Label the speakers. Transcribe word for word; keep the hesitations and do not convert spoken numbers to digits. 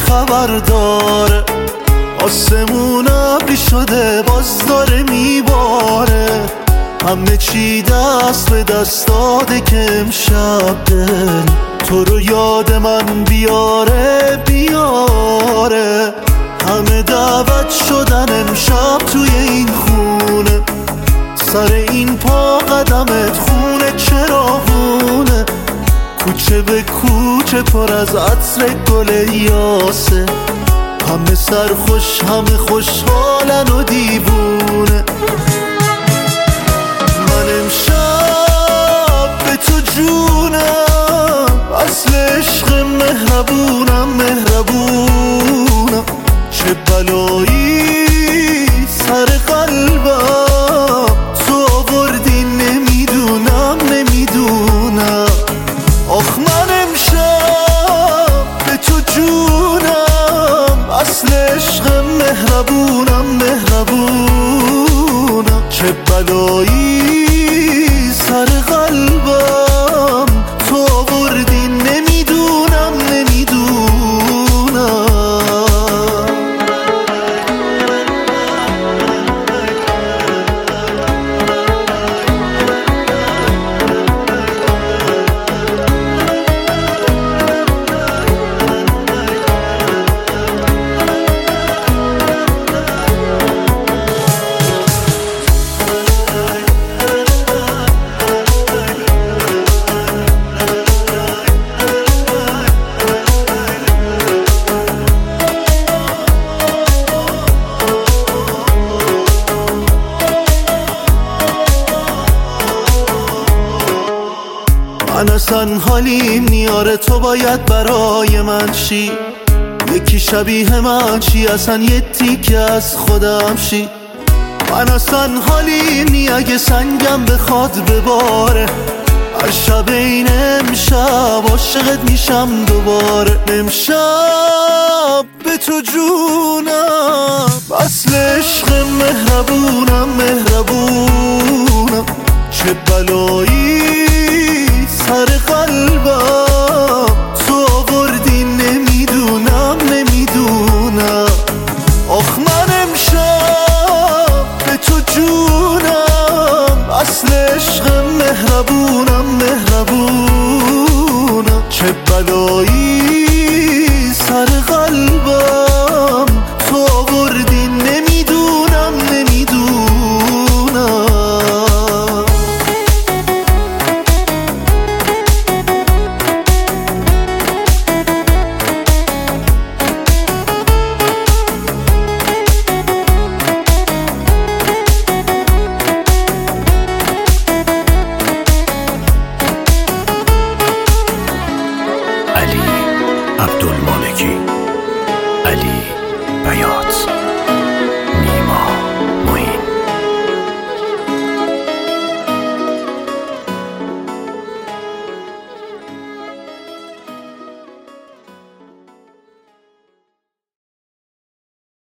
Speaker 1: خبر داره، آسمون ابری شده باز داره میباره، همه چی دست به دست داده که امشب دل تو رو یاد من بیاره بیاره. همه دعوت شدن امشب توی این خونه، سر این پا قدمت خونه چراغونه، کوچه به کوچه پر از عطر گل یاسه، همه سرخوش همه خوشحالن و دیوونه. من امشب به تو جونم، اصل عشق مهربونم مهربونم، چه بلایی سر قلبم تو آوردی نمیدونم نمیدونم. آخ من امشب به تو جونم، اصل عشق مهربونم مهربونم، چه بلایی سر قلبم تو آوردی نمیدونم نمیدونم. من اصلا حالیم نیاره تو باید برای من شی، یکی شبیه من چی اصلا یه تیکه از خودم شی. من اصلا حالیم نی اگه سنگم بخواد بباره، هر شب این امشب عاشقت میشم دوباره. امشب به تو جونم، اصل عشق مهربونم مهربونم، چه بلایی سر قلبم